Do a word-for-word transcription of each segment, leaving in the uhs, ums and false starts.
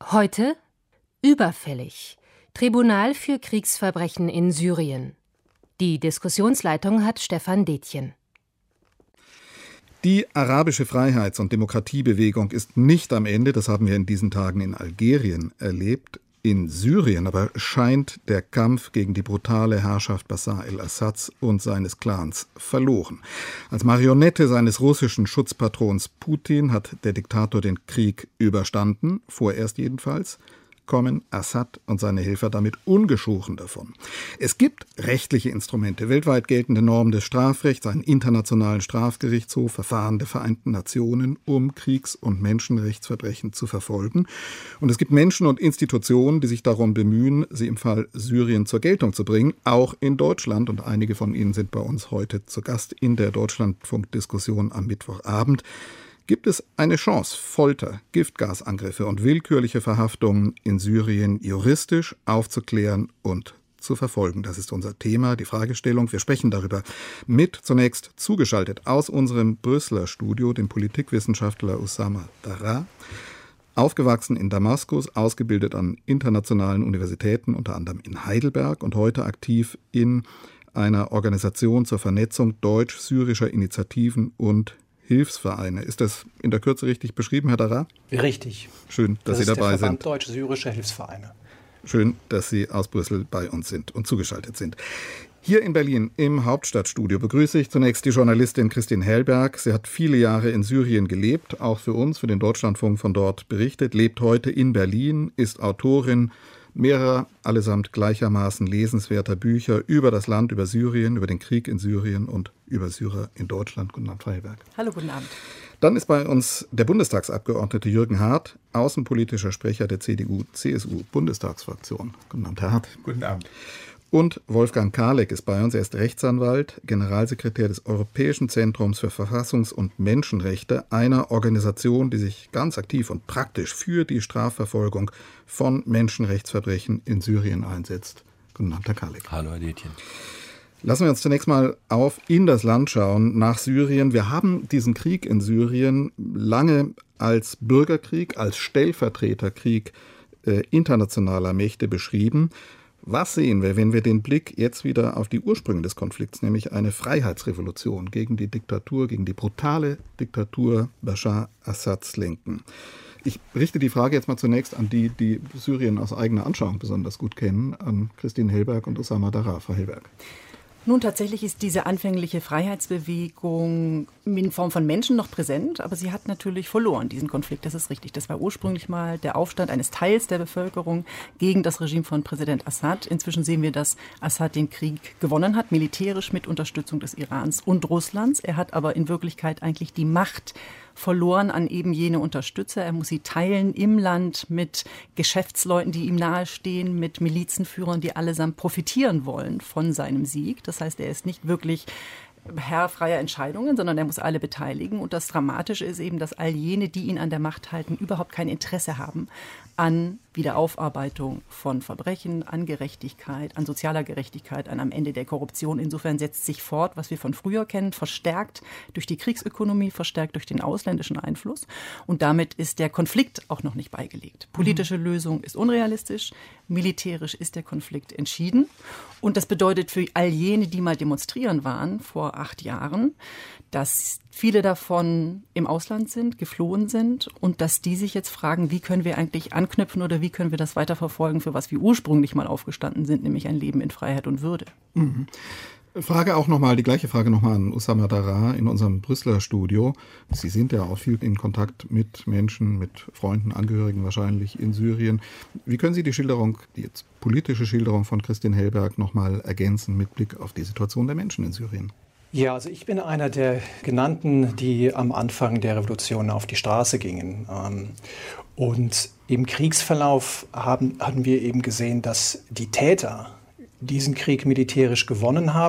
Heute überfällig. Tribunal für Kriegsverbrechen in Syrien. Die Diskussionsleitung hat Stefan Detjen. Die arabische Freiheits- und Demokratiebewegung ist nicht am Ende, das haben wir in diesen Tagen in Algerien erlebt. In Syrien aber scheint der Kampf gegen die brutale Herrschaft Bashar el-Assads und seines Clans verloren. Als Marionette seines russischen Schutzpatrons Putin hat der Diktator den Krieg überstanden, vorerst jedenfalls, kommen Assad und seine Helfer damit ungeschoren davon. Es gibt rechtliche Instrumente, weltweit geltende Normen des Strafrechts, einen internationalen Strafgerichtshof, Verfahren der Vereinten Nationen, um Kriegs- und Menschenrechtsverbrechen zu verfolgen. Und es gibt Menschen und Institutionen, die sich darum bemühen, sie im Fall Syrien zur Geltung zu bringen, auch in Deutschland. Und einige von ihnen sind bei uns heute zu Gast in der Deutschlandfunk-Diskussion am Mittwochabend. Gibt es eine Chance, Folter, Giftgasangriffe und willkürliche Verhaftungen in Syrien juristisch aufzuklären und zu verfolgen? Das ist unser Thema, die Fragestellung. Wir sprechen darüber mit, zunächst zugeschaltet aus unserem Brüsseler Studio, dem Politikwissenschaftler Oussama Darra. Aufgewachsen in Damaskus, ausgebildet an internationalen Universitäten, unter anderem in Heidelberg und heute aktiv in einer Organisation zur Vernetzung deutsch-syrischer Initiativen und Hilfsvereine. Ist das in der Kürze richtig beschrieben, Herr Darra? Richtig. Schön, dass das Sie dabei sind. Das ist der Verband Deutsch-Syrischer Hilfsvereine. Schön, dass Sie aus Brüssel bei uns sind und zugeschaltet sind. Hier in Berlin im Hauptstadtstudio begrüße ich zunächst die Journalistin Christine Hellberg. Sie hat viele Jahre in Syrien gelebt, auch für uns, für den Deutschlandfunk von dort berichtet, lebt heute in Berlin, ist Autorin mehrerer, allesamt gleichermaßen lesenswerter Bücher über das Land, über Syrien, über den Krieg in Syrien und über Syrer in Deutschland. Guten Abend, Frau Hellberg. Hallo, guten Abend. Dann ist bei uns der Bundestagsabgeordnete Jürgen Hart, außenpolitischer Sprecher der C D U-C S U-Bundestagsfraktion. Guten Abend, Herr Hart. Guten Abend. Und Wolfgang Karleck ist bei uns. Er ist Rechtsanwalt, Generalsekretär des Europäischen Zentrums für Verfassungs- und Menschenrechte, einer Organisation, die sich ganz aktiv und praktisch für die Strafverfolgung von Menschenrechtsverbrechen in Syrien einsetzt. Guten Abend, Herr Karleck. Hallo, Herr Detjen. Lassen wir uns zunächst mal auf in das Land schauen, nach Syrien. Wir haben diesen Krieg in Syrien lange als Bürgerkrieg, als Stellvertreterkrieg äh, internationaler Mächte beschrieben. Was sehen wir, wenn wir den Blick jetzt wieder auf die Ursprünge des Konflikts, nämlich eine Freiheitsrevolution gegen die Diktatur, gegen die brutale Diktatur Bashar Assads lenken? Ich richte die Frage jetzt mal zunächst an die, die Syrien aus eigener Anschauung besonders gut kennen, an Christine Hellberg und Oussama Darra. Frau Hellberg. Nun, tatsächlich ist diese anfängliche Freiheitsbewegung in Form von Menschen noch präsent, aber sie hat natürlich verloren, diesen Konflikt, das ist richtig. Das war ursprünglich mal der Aufstand eines Teils der Bevölkerung gegen das Regime von Präsident Assad. Inzwischen sehen wir, dass Assad den Krieg gewonnen hat, militärisch mit Unterstützung des Irans und Russlands. Er hat aber in Wirklichkeit eigentlich die Macht verloren an eben jene Unterstützer. Er muss sie teilen im Land mit Geschäftsleuten, die ihm nahestehen, mit Milizenführern, die allesamt profitieren wollen von seinem Sieg. Das heißt, er ist nicht wirklich Herr freier Entscheidungen, sondern er muss alle beteiligen. Und das Dramatische ist eben, dass all jene, die ihn an der Macht halten, überhaupt kein Interesse haben an Wiederaufarbeitung von Verbrechen, an Gerechtigkeit, an sozialer Gerechtigkeit, an am Ende der Korruption. Insofern setzt sich fort, was wir von früher kennen, verstärkt durch die Kriegsökonomie, verstärkt durch den ausländischen Einfluss. Und damit ist der Konflikt auch noch nicht beigelegt. Politische mhm. Lösung ist unrealistisch, militärisch ist der Konflikt entschieden. Und das bedeutet für all jene, die mal demonstrieren waren vor acht Jahren, dass viele davon im Ausland sind, geflohen sind und dass die sich jetzt fragen, wie können wir eigentlich anknüpfen oder wie können wir das weiterverfolgen, für was wir ursprünglich mal aufgestanden sind, nämlich ein Leben in Freiheit und Würde. Mhm. Frage auch nochmal, die gleiche Frage nochmal an Oussama Darra in unserem Brüsseler Studio. Sie sind ja auch viel in Kontakt mit Menschen, mit Freunden, Angehörigen wahrscheinlich in Syrien. Wie können Sie die Schilderung, die jetzt politische Schilderung von Christine Hellberg nochmal ergänzen mit Blick auf die Situation der Menschen in Syrien? Ja, also ich bin einer der Genannten, die am Anfang der Revolution auf die Straße gingen. Und im Kriegsverlauf haben, haben wir eben gesehen, dass die Täter diesen Krieg militärisch gewonnen haben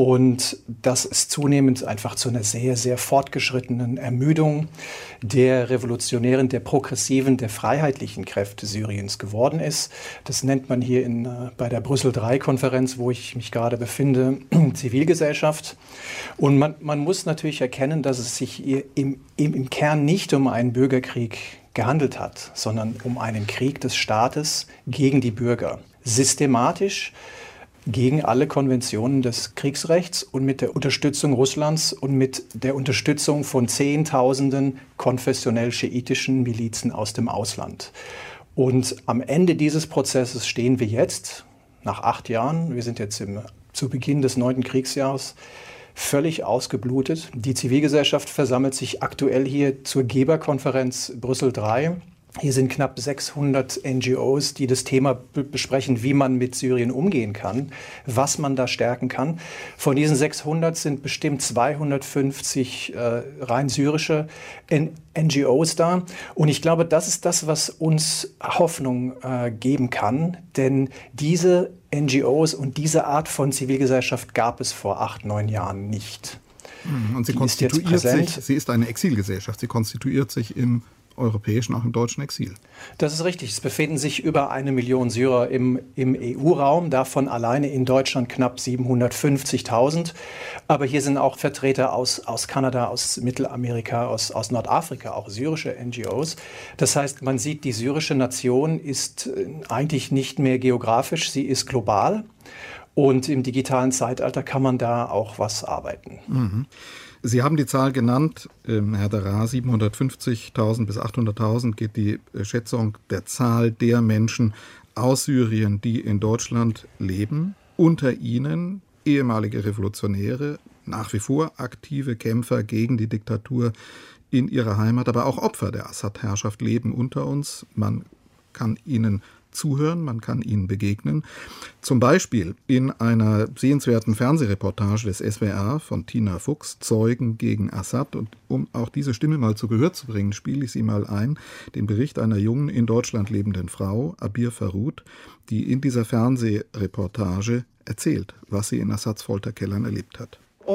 Und das ist zunehmend einfach zu einer sehr, sehr fortgeschrittenen Ermüdung der revolutionären, der progressiven, der freiheitlichen Kräfte Syriens geworden ist. Das nennt man hier in, bei der Brüssel drei Konferenz, wo ich mich gerade befinde, Zivilgesellschaft. Und man, man muss natürlich erkennen, dass es sich hier im, im, im Kern nicht um einen Bürgerkrieg gehandelt hat, sondern um einen Krieg des Staates gegen die Bürger. Systematisch gegen alle Konventionen des Kriegsrechts und mit der Unterstützung Russlands und mit der Unterstützung von Zehntausenden konfessionell-schiitischen Milizen aus dem Ausland. Und am Ende dieses Prozesses stehen wir jetzt, nach acht Jahren, wir sind jetzt im, zu Beginn des neunten Kriegsjahres, völlig ausgeblutet. Die Zivilgesellschaft versammelt sich aktuell hier zur Geberkonferenz Brüssel drei. Hier sind knapp sechshundert N G Os, die das Thema b- besprechen, wie man mit Syrien umgehen kann, was man da stärken kann. Von diesen sechshundert sind bestimmt zweihundertfünfzig äh, rein syrische N- NGOs da. Und ich glaube, das ist das, was uns Hoffnung äh, geben kann. Denn diese N G Os und diese Art von Zivilgesellschaft gab es vor acht, neun Jahren nicht. Und sie Die konstituiert ist jetzt sich, präsent. sie ist eine Exilgesellschaft, sie konstituiert sich im europäischen, auch im deutschen Exil. Das ist richtig. Es befinden sich über eine Million Syrer im, im E U-Raum, davon alleine in Deutschland knapp siebenhundertfünfzigtausend. Aber hier sind auch Vertreter aus, aus Kanada, aus Mittelamerika, aus, aus Nordafrika, auch syrische N G Os. Das heißt, man sieht, die syrische Nation ist eigentlich nicht mehr geografisch, sie ist global. Und im digitalen Zeitalter kann man da auch was arbeiten. Mhm. Sie haben die Zahl genannt, ähm, Herr Daraa, siebenhundertfünfzigtausend bis achthunderttausend geht die äh, Schätzung der Zahl der Menschen aus Syrien, die in Deutschland leben. Unter ihnen ehemalige Revolutionäre, nach wie vor aktive Kämpfer gegen die Diktatur in ihrer Heimat, aber auch Opfer der Assad-Herrschaft leben unter uns. Man kann ihnen zuhören, man kann ihnen begegnen. Zum Beispiel in einer sehenswerten Fernsehreportage des S W R von Tina Fuchs, Zeugen gegen Assad. Und um auch diese Stimme mal zu Gehör zu bringen, spiele ich sie mal ein, den Bericht einer jungen in Deutschland lebenden Frau, Abir Farud, die in dieser Fernsehreportage erzählt, was sie in Assads Folterkellern erlebt hat.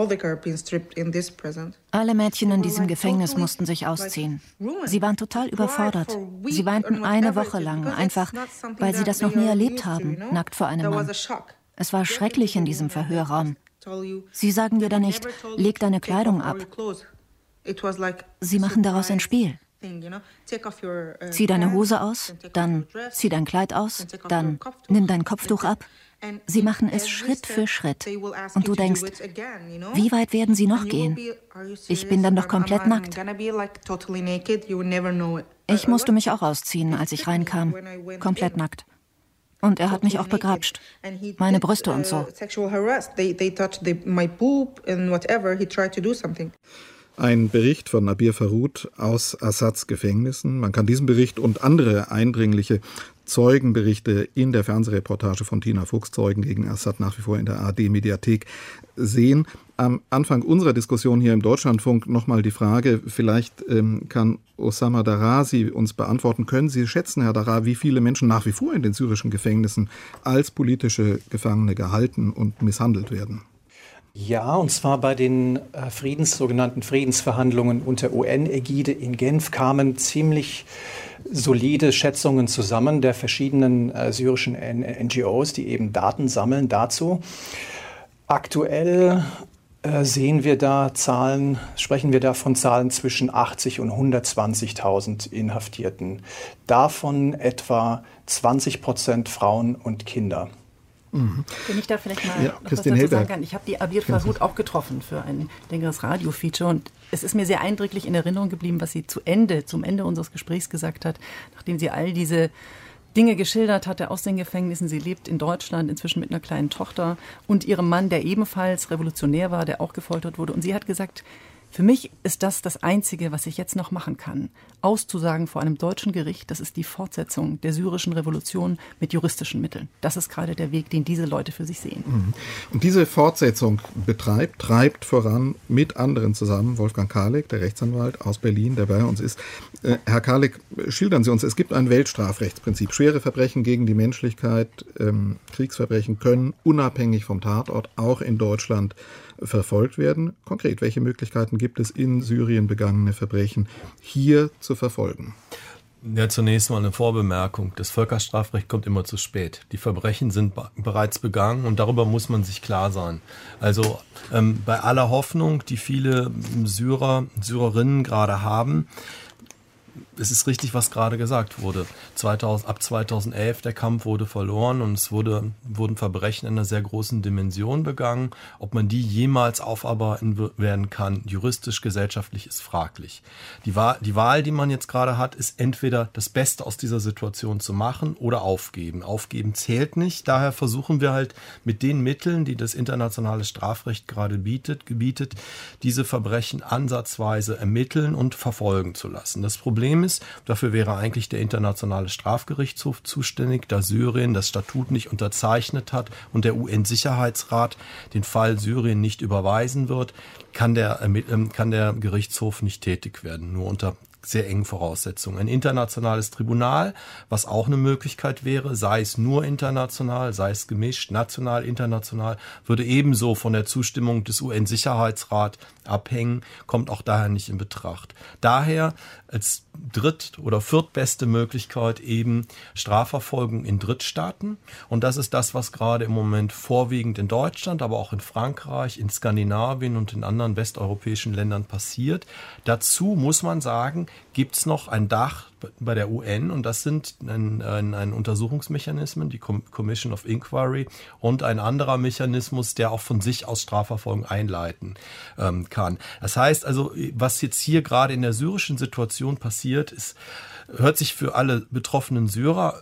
Alle Mädchen in diesem Gefängnis mussten sich ausziehen. Sie waren total überfordert. Sie weinten eine Woche lang, einfach weil sie das noch nie erlebt haben, nackt vor einem Mann. Es war schrecklich in diesem Verhörraum. Sie sagen dir da nicht, leg deine Kleidung ab. Sie machen daraus ein Spiel. Zieh deine Hose aus, dann zieh dein Kleid aus, dann nimm dein Kopftuch ab. Sie machen es Schritt für Schritt. Und du denkst, wie weit werden sie noch gehen? Ich bin dann doch komplett nackt. Ich musste mich auch ausziehen, als ich reinkam. Komplett nackt. Und er hat mich auch begrapscht. Meine Brüste und so. Ein Bericht von Abir Farud aus Assads Gefängnissen. Man kann diesen Bericht und andere eindringliche Zeugenberichte in der Fernsehreportage von Tina Fuchs, Zeugen gegen Assad, nach wie vor in der A R D-Mediathek sehen. Am Anfang unserer Diskussion hier im Deutschlandfunk nochmal die Frage, vielleicht ähm, kann Osama Daraa Sie uns beantworten. Können Sie schätzen, Herr Daraa, wie viele Menschen nach wie vor in den syrischen Gefängnissen als politische Gefangene gehalten und misshandelt werden? Ja, und zwar bei den äh, Friedens, sogenannten Friedensverhandlungen unter U N-Ägide in Genf kamen ziemlich solide Schätzungen zusammen der verschiedenen äh, syrischen N G Os, die eben Daten sammeln dazu. Aktuell äh, sehen wir da Zahlen, sprechen wir da von Zahlen zwischen achtzig und hundertzwanzigtausend Inhaftierten. Davon etwa zwanzig Prozent Frauen und Kinder. Mhm. Wenn ich da vielleicht mal ja, noch was dazu sagen kann. Ich habe die Abir Farud auch getroffen für ein längeres Radiofeature und es ist mir sehr eindrücklich in Erinnerung geblieben, was sie zu Ende, zum Ende unseres Gesprächs gesagt hat, nachdem sie all diese Dinge geschildert hatte aus den Gefängnissen. Sie lebt in Deutschland, inzwischen mit einer kleinen Tochter und ihrem Mann, der ebenfalls revolutionär war, der auch gefoltert wurde. Und sie hat gesagt, Für mich ist das das Einzige, was ich jetzt noch machen kann. Auszusagen vor einem deutschen Gericht, das ist die Fortsetzung der syrischen Revolution mit juristischen Mitteln. Das ist gerade der Weg, den diese Leute für sich sehen. Und diese Fortsetzung betreibt, treibt voran mit anderen zusammen Wolfgang Karlik, der Rechtsanwalt aus Berlin, der bei uns ist. Äh, Herr Karlik, schildern Sie uns, es gibt ein Weltstrafrechtsprinzip. Schwere Verbrechen gegen die Menschlichkeit, ähm, Kriegsverbrechen können unabhängig vom Tatort auch in Deutschland verfolgt werden. Konkret, welche Möglichkeiten gibt es, in Syrien begangene Verbrechen hier zu verfolgen? Ja, zunächst mal eine Vorbemerkung. Das Völkerstrafrecht kommt immer zu spät. Die Verbrechen sind be- bereits begangen und darüber muss man sich klar sein. Also ähm, bei aller Hoffnung, die viele Syrer, Syrerinnen gerade haben, es ist richtig, was gerade gesagt wurde. zweitausend, ab zweitausendelf, der Kampf wurde verloren und es wurde, wurden Verbrechen in einer sehr großen Dimension begangen. Ob man die jemals aufarbeiten werden kann, juristisch, gesellschaftlich, ist fraglich. Die Wahl, die Wahl, die man jetzt gerade hat, ist entweder das Beste aus dieser Situation zu machen oder aufgeben. Aufgeben zählt nicht. Daher versuchen wir halt mit den Mitteln, die das internationale Strafrecht gerade bietet, gebietet, diese Verbrechen ansatzweise ermitteln und verfolgen zu lassen. Das Problem ist, dafür wäre eigentlich der Internationale Strafgerichtshof zuständig, da Syrien das Statut nicht unterzeichnet hat und der U N-Sicherheitsrat den Fall Syrien nicht überweisen wird, kann der, kann der Gerichtshof nicht tätig werden, nur unter sehr engen Voraussetzungen. Ein internationales Tribunal, was auch eine Möglichkeit wäre, sei es nur international, sei es gemischt, national, international, würde ebenso von der Zustimmung des U N-Sicherheitsrats abhängen, kommt auch daher nicht in Betracht. Daher als dritt- oder viertbeste Möglichkeit eben Strafverfolgung in Drittstaaten. Und das ist das, was gerade im Moment vorwiegend in Deutschland, aber auch in Frankreich, in Skandinavien und in anderen westeuropäischen Ländern passiert. Dazu muss man sagen, gibt es noch ein Dach bei der U N und das sind ein, ein, ein Untersuchungsmechanismen, die Commission of Inquiry und ein anderer Mechanismus, der auch von sich aus Strafverfolgung einleiten ähm, kann. Das heißt also, was jetzt hier gerade in der syrischen Situation passiert, ist, hört sich für alle betroffenen Syrer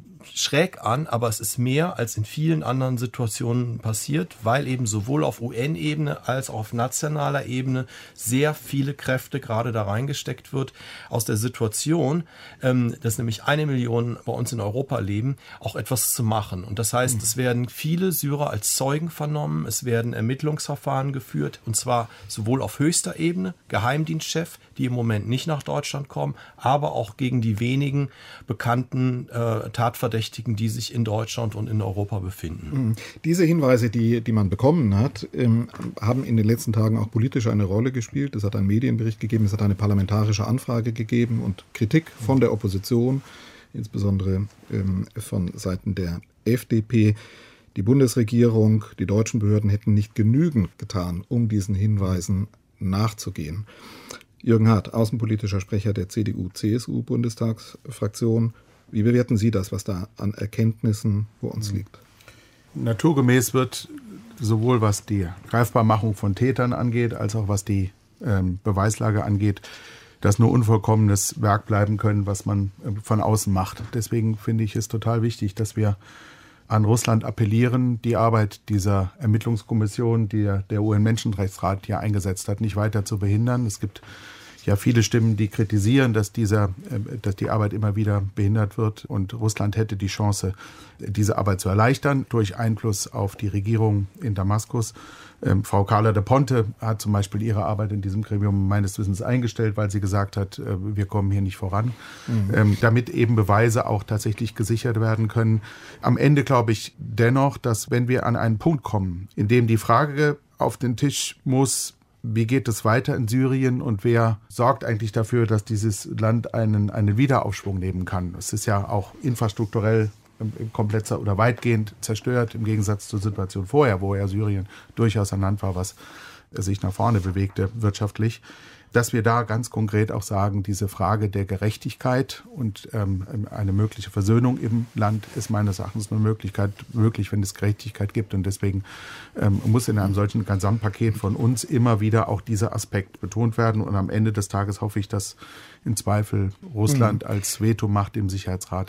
schräg an, aber es ist mehr als in vielen anderen Situationen passiert, weil eben sowohl auf U N-Ebene als auch auf nationaler Ebene sehr viele Kräfte gerade da reingesteckt wird, aus der Situation, ähm, dass nämlich eine Million bei uns in Europa leben, auch etwas zu machen. Und das heißt, es werden viele Syrer als Zeugen vernommen, es werden Ermittlungsverfahren geführt, und zwar sowohl auf höchster Ebene, Geheimdienstchef, die im Moment nicht nach Deutschland kommen, aber auch gegen die wenigen bekannten äh, Tatverdächtigen, die sich in Deutschland und in Europa befinden. Diese Hinweise, die, die man bekommen hat, ähm, haben in den letzten Tagen auch politisch eine Rolle gespielt. Es hat einen Medienbericht gegeben, es hat eine parlamentarische Anfrage gegeben und Kritik von der Opposition, insbesondere ähm, von Seiten der F D P. Die Bundesregierung, die deutschen Behörden hätten nicht genügend getan, um diesen Hinweisen nachzugehen. Jürgen Hart, außenpolitischer Sprecher der C D U-C S U-Bundestagsfraktion. Wie bewerten Sie das, was da an Erkenntnissen vor uns liegt? Naturgemäß wird sowohl was die Greifbarmachung von Tätern angeht, als auch was die ähm, Beweislage angeht, das nur unvollkommenes Werk bleiben können, was man äh, von außen macht. Deswegen finde ich es total wichtig, dass wir an Russland appellieren, die Arbeit dieser Ermittlungskommission, die der, der U N-Menschenrechtsrat ja eingesetzt hat, nicht weiter zu behindern. Es gibt ja viele Stimmen, die kritisieren, dass, dieser, dass die Arbeit immer wieder behindert wird. Und Russland hätte die Chance, diese Arbeit zu erleichtern durch Einfluss auf die Regierung in Damaskus. Ähm, Frau Carla de Ponte hat zum Beispiel ihre Arbeit in diesem Gremium meines Wissens eingestellt, weil sie gesagt hat, äh, wir kommen hier nicht voran, mhm. ähm, damit eben Beweise auch tatsächlich gesichert werden können. Am Ende glaube ich dennoch, dass wenn wir an einen Punkt kommen, in dem die Frage auf den Tisch muss, wie geht es weiter in Syrien und wer sorgt eigentlich dafür, dass dieses Land einen, einen Wiederaufschwung nehmen kann? Es ist ja auch infrastrukturell komplett oder weitgehend zerstört, im Gegensatz zur Situation vorher, wo ja Syrien durchaus ein Land war, was sich nach vorne bewegte wirtschaftlich. Dass wir da ganz konkret auch sagen, diese Frage der Gerechtigkeit und ähm, eine mögliche Versöhnung im Land ist meines Erachtens nur Möglichkeit, möglich, wenn es Gerechtigkeit gibt. Und deswegen ähm, muss in einem solchen Gesamtpaket von uns immer wieder auch dieser Aspekt betont werden. Und am Ende des Tages hoffe ich, dass im Zweifel Russland als Vetomacht im Sicherheitsrat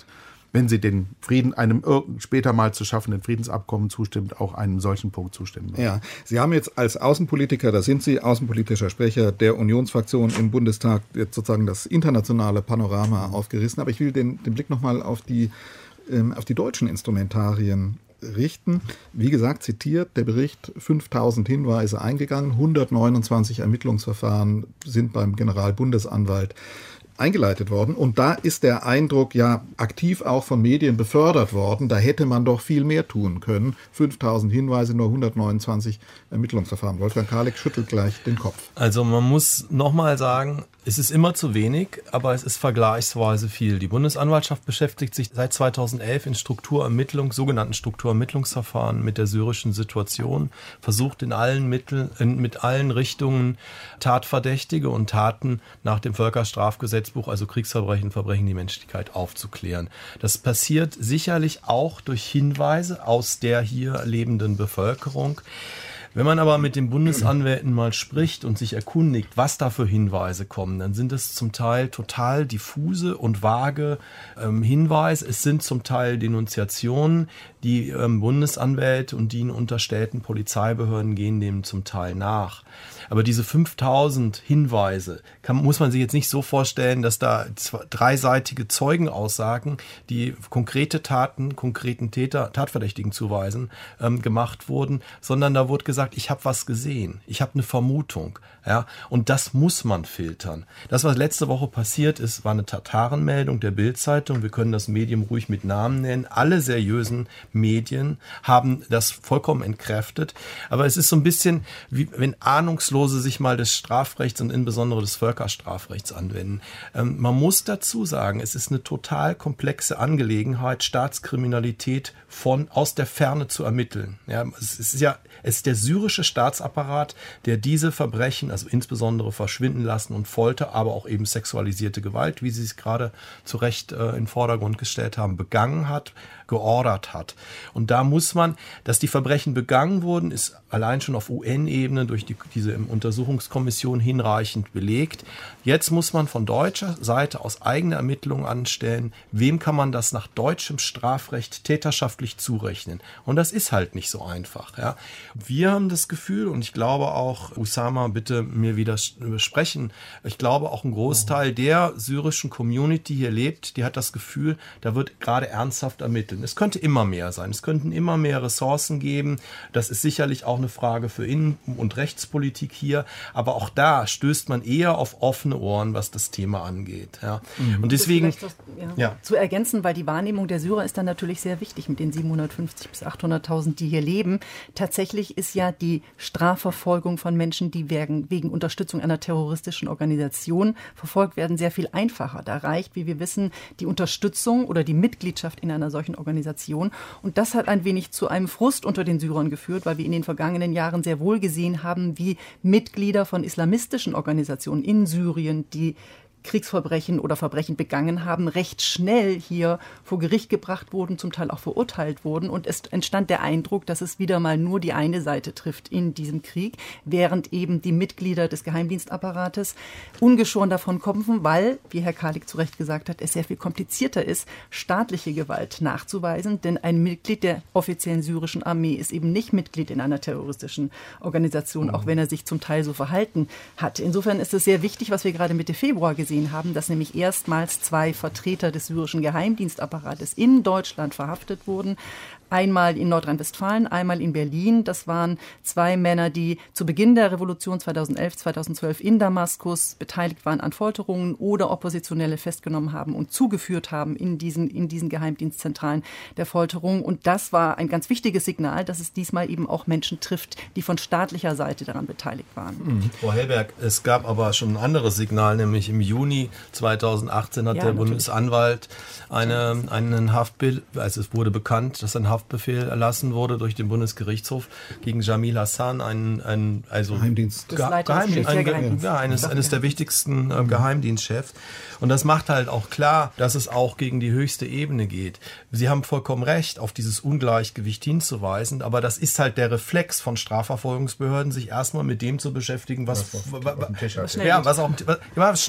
wenn sie den Frieden, einem später mal zu schaffenden Friedensabkommen zustimmt, auch einem solchen Punkt zustimmen. Ja, Sie haben jetzt als Außenpolitiker, da sind Sie außenpolitischer Sprecher der Unionsfraktion im Bundestag, jetzt sozusagen das internationale Panorama aufgerissen. Aber ich will den, den Blick nochmal auf die, ähm, auf die deutschen Instrumentarien richten. Wie gesagt, zitiert der Bericht, fünftausend Hinweise eingegangen, hundertneunundzwanzig Ermittlungsverfahren sind beim Generalbundesanwalt eingeleitet worden. Und da ist der Eindruck ja aktiv auch von Medien befördert worden. Da hätte man doch viel mehr tun können. fünftausend Hinweise, nur hundertneunundzwanzig Ermittlungsverfahren. Wolfgang Karlik schüttelt gleich den Kopf. Also man muss nochmal sagen, es ist immer zu wenig, aber es ist vergleichsweise viel. Die Bundesanwaltschaft beschäftigt sich seit zweitausendelf in Strukturermittlung, sogenannten Strukturermittlungsverfahren mit der syrischen Situation, versucht in allen Mitteln, in, mit allen Richtungen Tatverdächtige und Taten nach dem Völkerstrafgesetzbuch, also Kriegsverbrechen, Verbrechen die Menschlichkeit, aufzuklären. Das passiert sicherlich auch durch Hinweise aus der hier lebenden Bevölkerung. Wenn man aber mit den Bundesanwälten mal spricht und sich erkundigt, was da für Hinweise kommen, dann sind es zum Teil total diffuse und vage ähm, Hinweise. Es sind zum Teil Denunziationen. Die ähm, Bundesanwälte und die ihnen unterstellten Polizeibehörden gehen dem zum Teil nach. Aber diese fünftausend Hinweise kann, muss man sich jetzt nicht so vorstellen, dass da zwei, dreiseitige Zeugenaussagen, die konkrete Taten, konkreten Täter, Tatverdächtigen zuweisen, ähm, gemacht wurden, sondern da wurde gesagt, ich habe was gesehen, ich habe eine Vermutung. Ja, und das muss man filtern. Das, was letzte Woche passiert ist, war eine Tatarenmeldung der Bild-Zeitung. Wir können das Medium ruhig mit Namen nennen. Alle seriösen Medien haben das vollkommen entkräftet. Aber es ist so ein bisschen, wie wenn Ahnungslose sich mal des Strafrechts und insbesondere des Völkerstrafrechts anwenden. Ähm, man muss dazu sagen, es ist eine total komplexe Angelegenheit, Staatskriminalität von aus der Ferne zu ermitteln. Ja, es ist ja es ist der syrische Staatsapparat, der diese Verbrechen, also insbesondere Verschwinden lassen und Folter, aber auch eben sexualisierte Gewalt, wie Sie es gerade zu Recht äh, in den Vordergrund gestellt haben, begangen hat, geordert hat. Und da muss man, dass die Verbrechen begangen wurden, ist allein schon auf U N-Ebene durch die, diese Untersuchungskommission hinreichend belegt. Jetzt muss man von deutscher Seite aus eigene Ermittlungen anstellen, wem kann man das nach deutschem Strafrecht täterschaftlich zurechnen. Und das ist halt nicht so einfach. Ja. Wir haben das Gefühl, und ich glaube auch, Usama, bitte mir widersprechen, ich glaube auch ein Großteil der syrischen Community hier lebt, die hat das Gefühl, da wird gerade ernsthaft ermittelt. Es könnte immer mehr sein. Es könnten immer mehr Ressourcen geben. Das ist sicherlich auch eine Frage für Innen- und Rechtspolitik hier. Aber auch da stößt man eher auf offene Ohren, was das Thema angeht. Ja. Mhm. Und deswegen das, ja, ja. zu ergänzen, weil die Wahrnehmung der Syrer ist dann natürlich sehr wichtig mit den siebenhundertfünfzig bis achthunderttausend, die hier leben. Tatsächlich ist ja die Strafverfolgung von Menschen, die wegen, wegen Unterstützung einer terroristischen Organisation verfolgt werden, sehr viel einfacher. Da reicht, wie wir wissen, die Unterstützung oder die Mitgliedschaft in einer solchen Organisation. Und das hat ein wenig zu einem Frust unter den Syrern geführt, weil wir in den vergangenen Jahren sehr wohl gesehen haben, wie Mitglieder von islamistischen Organisationen in Syrien, die Kriegsverbrechen oder Verbrechen begangen haben, recht schnell hier vor Gericht gebracht wurden, zum Teil auch verurteilt wurden. Und es entstand der Eindruck, dass es wieder mal nur die eine Seite trifft in diesem Krieg, während eben die Mitglieder des Geheimdienstapparates ungeschoren davon kommen, weil, wie Herr Karlik zu Recht gesagt hat, es sehr viel komplizierter ist, staatliche Gewalt nachzuweisen. Denn ein Mitglied der offiziellen syrischen Armee ist eben nicht Mitglied in einer terroristischen Organisation, mhm. auch wenn er sich zum Teil so verhalten hat. Insofern ist es sehr wichtig, was wir gerade Mitte Februar gesehen haben, dass nämlich erstmals zwei Vertreter des syrischen Geheimdienstapparates in Deutschland verhaftet wurden. Einmal in Nordrhein-Westfalen, einmal in Berlin. Das waren zwei Männer, die zu Beginn der Revolution zweitausendelf, zweitausendzwölf in Damaskus beteiligt waren an Folterungen oder Oppositionelle festgenommen haben und zugeführt haben in diesen, in diesen Geheimdienstzentralen der Folterung. Und das war ein ganz wichtiges Signal, dass es diesmal eben auch Menschen trifft, die von staatlicher Seite daran beteiligt waren. Mhm. Frau Hellberg, es gab aber schon ein anderes Signal, nämlich im Juni zweitausendachtzehn hat ja, der natürlich. Bundesanwalt eine, einen Haftbefehl, also es wurde bekannt, dass ein Haftbefehl Haftbefehl erlassen wurde durch den Bundesgerichtshof gegen Jamil Hassan, einen, einen also Geheimdienst. Ge Geheimdienst, ein, Geheimdienst. Ja, eines, eines der wichtigsten äh, Geheimdienstchefs. Und das macht halt auch klar, dass es auch gegen die höchste Ebene geht. Sie haben vollkommen recht, auf dieses Ungleichgewicht hinzuweisen, aber das ist halt der Reflex von Strafverfolgungsbehörden, sich erstmal mit dem zu beschäftigen, was, was, was, ja, was, auch, was, was schnell geht und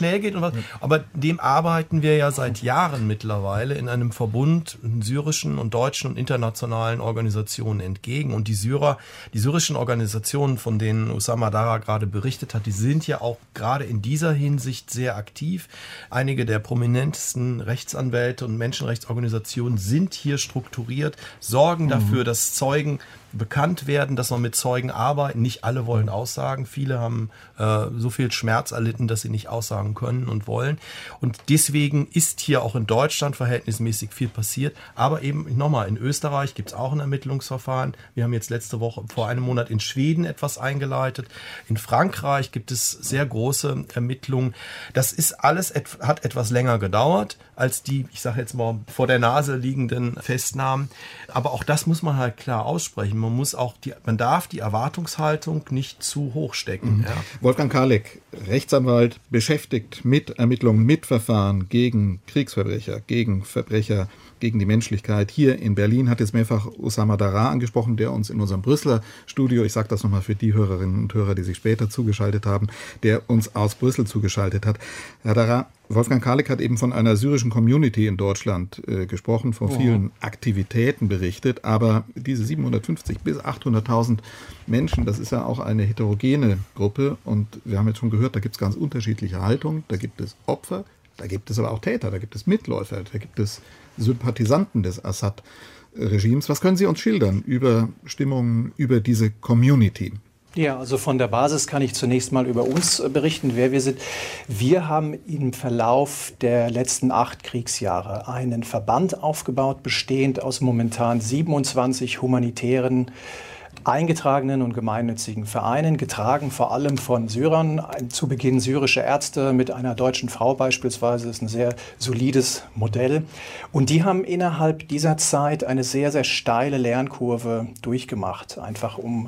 was. Aber dem arbeiten wir ja seit Jahren mittlerweile in einem Verbund syrischen und deutschen und internationalen Organisationen entgegen. Und die Syrer, die syrischen Organisationen, von denen Osama Dara gerade berichtet hat, die sind ja auch gerade in dieser Hinsicht sehr aktiv. Einige der prominentesten Rechtsanwälte und Menschenrechtsorganisationen sind hier strukturiert, sorgen dafür, mhm. dass Zeugen bekannt werden, dass man mit Zeugen arbeitet. Nicht alle wollen aussagen. Viele haben äh, so viel Schmerz erlitten, dass sie nicht aussagen können und wollen. Und deswegen ist hier auch in Deutschland verhältnismäßig viel passiert. Aber eben nochmal, in Österreich gibt es auch ein Ermittlungsverfahren. Wir haben jetzt letzte Woche, vor einem Monat in Schweden etwas eingeleitet. In Frankreich gibt es sehr große Ermittlungen. Das ist alles, et- hat etwas länger gedauert als die, ich sage jetzt mal, vor der Nase liegenden Festnahmen. Aber auch das muss man halt klar aussprechen. Man muss auch die, man darf die Erwartungshaltung nicht zu hoch stecken. Mhm. Ja. Wolfgang Karlek, Rechtsanwalt, beschäftigt mit Ermittlungen, mit Verfahren gegen Kriegsverbrecher, gegen Verbrecher gegen die Menschlichkeit. Hier in Berlin hat jetzt mehrfach Osama Dara angesprochen, der uns in unserem Brüsseler Studio, ich sage das nochmal für die Hörerinnen und Hörer, die sich später zugeschaltet haben, der uns aus Brüssel zugeschaltet hat. Herr Dara, Wolfgang Karlek hat eben von einer syrischen Community in Deutschland äh, gesprochen, von vielen oh. Aktivitäten berichtet, aber diese siebenhundertfünfzig bis achthunderttausend Menschen, das ist ja auch eine heterogene Gruppe und wir haben jetzt schon gehört, da gibt es ganz unterschiedliche Haltungen, da gibt es Opfer, da gibt es aber auch Täter, da gibt es Mitläufer, da gibt es Sympathisanten des Assad-Regimes. Was können Sie uns schildern über Stimmungen, über diese Community? Ja, also von der Basis kann ich zunächst mal über uns berichten, wer wir sind. Wir haben im Verlauf der letzten acht Kriegsjahre einen Verband aufgebaut, bestehend aus momentan siebenundzwanzig humanitären eingetragenen und gemeinnützigen Vereinen, getragen vor allem von Syrern, zu Beginn syrische Ärzte mit einer deutschen Frau beispielsweise, das ist ein sehr solides Modell. Und die haben innerhalb dieser Zeit eine sehr, sehr steile Lernkurve durchgemacht, einfach um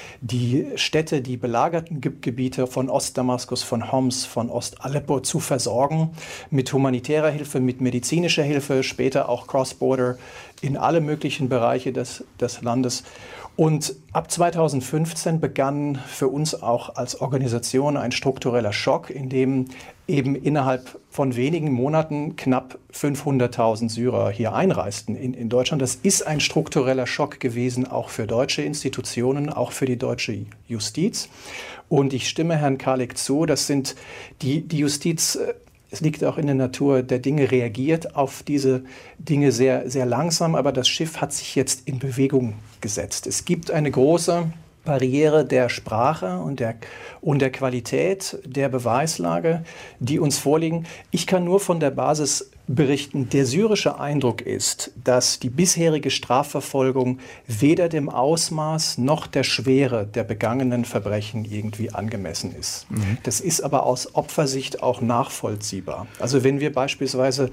die Städte, die belagerten Gebiete von Ostdamaskus, von Homs, von Ost-Aleppo zu versorgen mit humanitärer Hilfe, mit medizinischer Hilfe, später auch Cross-Border in alle möglichen Bereiche des, des Landes. Und ab zweitausendfünfzehn begann für uns auch als Organisation ein struktureller Schock, in dem eben innerhalb von wenigen Monaten knapp fünfhunderttausend Syrer hier einreisten in, in Deutschland. Das ist ein struktureller Schock gewesen, auch für deutsche Institutionen, auch für die deutsche Justiz. Und ich stimme Herrn Karlek zu, das sind die, die Justiz... Es liegt auch in der Natur der Dinge, reagiert auf diese Dinge sehr, sehr langsam, aber das Schiff hat sich jetzt in Bewegung gesetzt. Es gibt eine große Barriere der Sprache und der, und der Qualität der Beweislage, die uns vorliegen. Ich kann nur von der Basis berichten, der syrische Eindruck ist, dass die bisherige Strafverfolgung weder dem Ausmaß noch der Schwere der begangenen Verbrechen irgendwie angemessen ist. Mhm. Das ist aber aus Opfersicht auch nachvollziehbar. Also wenn wir beispielsweise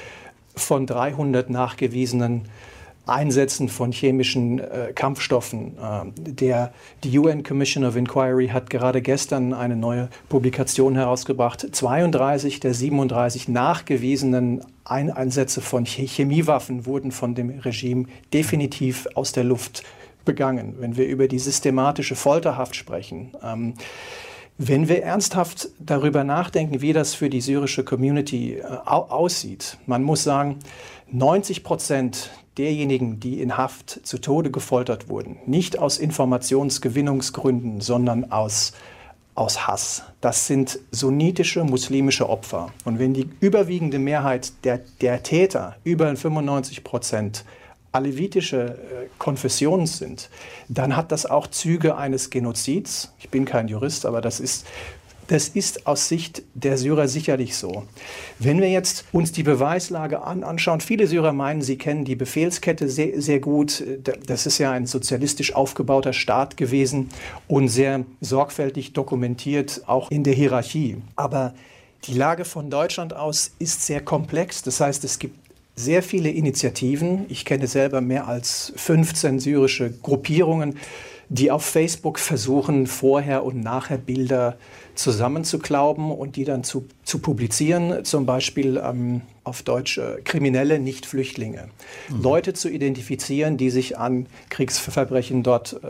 von dreihundert nachgewiesenen Einsätzen von chemischen äh, Kampfstoffen. Äh, der, die U N Commission of Inquiry hat gerade gestern eine neue Publikation herausgebracht. zweiunddreißig der siebenunddreißig nachgewiesenen Ein- Einsätze von Ch- Chemiewaffen wurden von dem Regime definitiv aus der Luft begangen. Wenn wir über die systematische Folterhaft sprechen, ähm, wenn wir ernsthaft darüber nachdenken, wie das für die syrische Community äh, au- aussieht, man muss sagen, neunzig Prozent derjenigen, die in Haft zu Tode gefoltert wurden, nicht aus Informationsgewinnungsgründen, sondern aus, aus Hass. Das sind sunnitische, muslimische Opfer. Und wenn die überwiegende Mehrheit der, der Täter, über fünfundneunzig Prozent, alevitische äh, Konfessionen sind, dann hat das auch Züge eines Genozids. Ich bin kein Jurist, aber das ist... Das ist aus Sicht der Syrer sicherlich so. Wenn wir jetzt uns die Beweislage an, anschauen, viele Syrer meinen, sie kennen die Befehlskette sehr, sehr gut. Das ist ja ein sozialistisch aufgebauter Staat gewesen und sehr sorgfältig dokumentiert, auch in der Hierarchie. Aber die Lage von Deutschland aus ist sehr komplex. Das heißt, es gibt sehr viele Initiativen. Ich kenne selber mehr als fünfzehn syrische Gruppierungen, die auf Facebook versuchen, vorher und nachher Bilder zusammenzuklauben und die dann zu, zu publizieren, zum Beispiel ähm, auf Deutsch äh, Kriminelle, nicht Flüchtlinge. Mhm. Leute zu identifizieren, die sich an Kriegsverbrechen dort äh,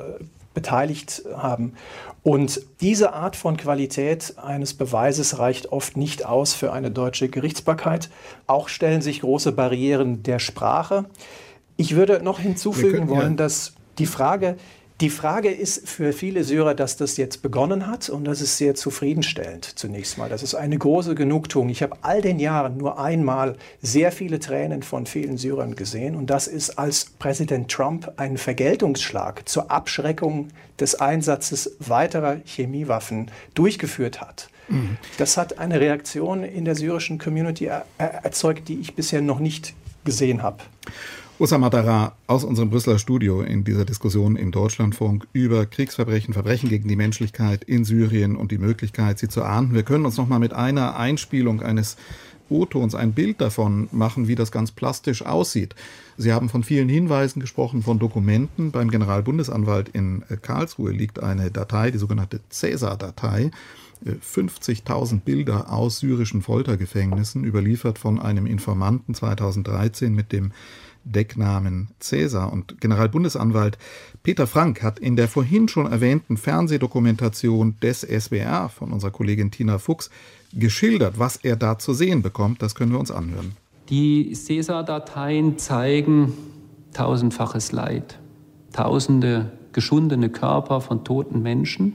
beteiligt haben. Und diese Art von Qualität eines Beweises reicht oft nicht aus für eine deutsche Gerichtsbarkeit. Auch stellen sich große Barrieren der Sprache. Ich würde noch hinzufügen können, wollen, ja. dass die Frage, die Frage ist für viele Syrer, dass das jetzt begonnen hat, und das ist sehr zufriedenstellend zunächst mal. Das ist eine große Genugtuung. Ich habe all den Jahren nur einmal sehr viele Tränen von vielen Syrern gesehen, und das ist, als Präsident Trump einen Vergeltungsschlag zur Abschreckung des Einsatzes weiterer Chemiewaffen durchgeführt hat. Mhm. Das hat eine Reaktion in der syrischen Community er- erzeugt, die ich bisher noch nicht gesehen habe. Oussama Dara aus unserem Brüsseler Studio in dieser Diskussion im Deutschlandfunk über Kriegsverbrechen, Verbrechen gegen die Menschlichkeit in Syrien und die Möglichkeit, sie zu ahnden. Wir können uns noch mal mit einer Einspielung eines O-Tons ein Bild davon machen, wie das ganz plastisch aussieht. Sie haben von vielen Hinweisen gesprochen, von Dokumenten. Beim Generalbundesanwalt in Karlsruhe liegt eine Datei, die sogenannte Caesar-Datei. fünfzigtausend Bilder aus syrischen Foltergefängnissen, überliefert von einem Informanten zweitausenddreizehn mit dem Decknamen Cäsar. Und Generalbundesanwalt Peter Frank hat in der vorhin schon erwähnten Fernsehdokumentation des S W R von unserer Kollegin Tina Fuchs geschildert, was er da zu sehen bekommt. Das können wir uns anhören. Die Caesar-Dateien zeigen tausendfaches Leid, tausende geschundene Körper von toten Menschen.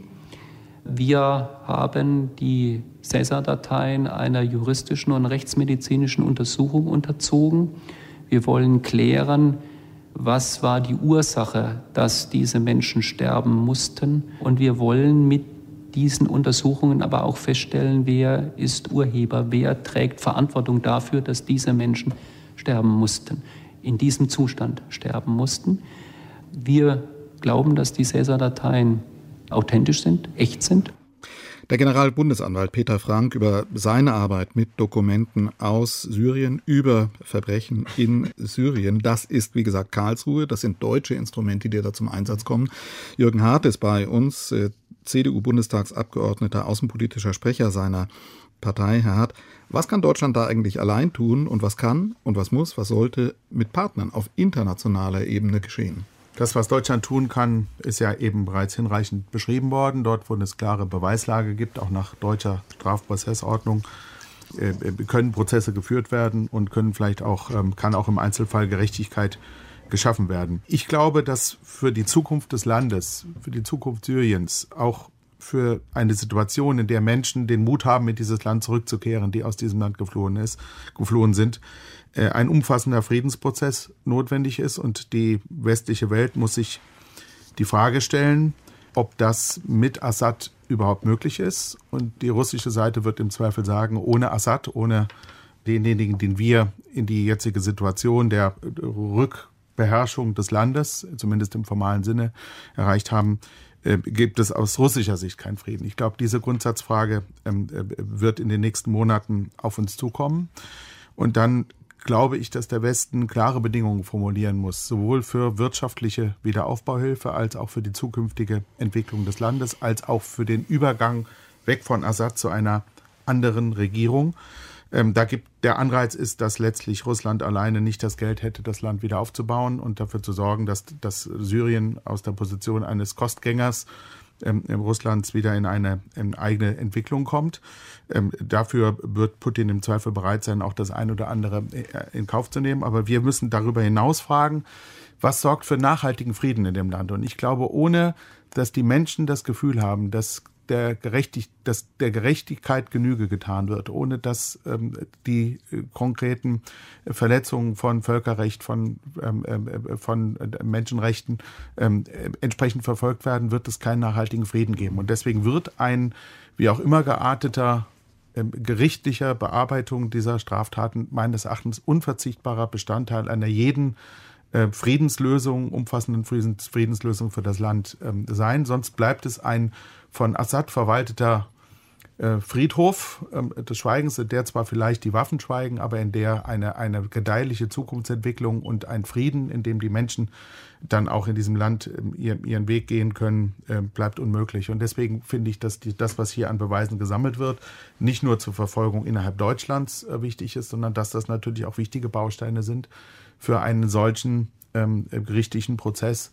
Wir haben die Caesar-Dateien einer juristischen und rechtsmedizinischen Untersuchung unterzogen. Wir wollen klären, was war die Ursache, dass diese Menschen sterben mussten. Und wir wollen mit diesen Untersuchungen aber auch feststellen, wer ist Urheber, wer trägt Verantwortung dafür, dass diese Menschen sterben mussten, in diesem Zustand sterben mussten. Wir glauben, dass die Caesar-Dateien authentisch sind, echt sind. Der Generalbundesanwalt Peter Frank über seine Arbeit mit Dokumenten aus Syrien, über Verbrechen in Syrien. Das ist, wie gesagt, Karlsruhe. Das sind deutsche Instrumente, die da zum Einsatz kommen. Jürgen Hart ist bei uns, C D U-Bundestagsabgeordneter, außenpolitischer Sprecher seiner Partei. Herr Hart, was kann Deutschland da eigentlich allein tun und was kann und was muss, was sollte mit Partnern auf internationaler Ebene geschehen? Das, was Deutschland tun kann, ist ja eben bereits hinreichend beschrieben worden. Dort, wo es klare Beweislage gibt, auch nach deutscher Strafprozessordnung, äh, können Prozesse geführt werden und können vielleicht auch, ähm, kann auch im Einzelfall Gerechtigkeit geschaffen werden. Ich glaube, dass für die Zukunft des Landes, für die Zukunft Syriens, auch für eine Situation, in der Menschen den Mut haben, in dieses Land zurückzukehren, die aus diesem Land geflohen ist, geflohen sind, ein umfassender Friedensprozess notwendig ist. Und die westliche Welt muss sich die Frage stellen, ob das mit Assad überhaupt möglich ist. Und die russische Seite wird im Zweifel sagen, ohne Assad, ohne denjenigen, den wir in die jetzige Situation der Rückbeherrschung des Landes, zumindest im formalen Sinne, erreicht haben, gibt es aus russischer Sicht keinen Frieden. Ich glaube, diese Grundsatzfrage ähm, wird in den nächsten Monaten auf uns zukommen. Und dann glaube ich, dass der Westen klare Bedingungen formulieren muss, sowohl für wirtschaftliche Wiederaufbauhilfe als auch für die zukünftige Entwicklung des Landes, als auch für den Übergang weg von Assad zu einer anderen Regierung. Ähm, da gibt der Anreiz ist, dass letztlich Russland alleine nicht das Geld hätte, das Land wieder aufzubauen und dafür zu sorgen, dass, dass Syrien aus der Position eines Kostgängers ähm, Russlands wieder in eine in eigene Entwicklung kommt. Ähm, dafür wird Putin im Zweifel bereit sein, auch das ein oder andere in Kauf zu nehmen. Aber wir müssen darüber hinaus fragen, was sorgt für nachhaltigen Frieden in dem Land? Und ich glaube, ohne dass die Menschen das Gefühl haben, dass der, Gerechtig, dass der Gerechtigkeit Genüge getan wird, ohne dass ähm, die äh, konkreten Verletzungen von Völkerrecht, von, ähm, äh, von Menschenrechten ähm, äh, entsprechend verfolgt werden, wird es keinen nachhaltigen Frieden geben. Und deswegen wird ein, wie auch immer gearteter, äh, gerichtlicher Bearbeitung dieser Straftaten meines Erachtens unverzichtbarer Bestandteil einer jeden äh, Friedenslösung, umfassenden Friedens, Friedenslösung für das Land ähm, sein. Sonst bleibt es ein von Assad verwalteter äh, Friedhof äh, des Schweigens, in der zwar vielleicht die Waffen schweigen, aber in der eine, eine gedeihliche Zukunftsentwicklung und ein Frieden, in dem die Menschen dann auch in diesem Land äh, ihren, ihren Weg gehen können, äh, bleibt unmöglich. Und deswegen finde ich, dass die, das, was hier an Beweisen gesammelt wird, nicht nur zur Verfolgung innerhalb Deutschlands äh, wichtig ist, sondern dass das natürlich auch wichtige Bausteine sind für einen solchen ähm, gerichtlichen Prozess,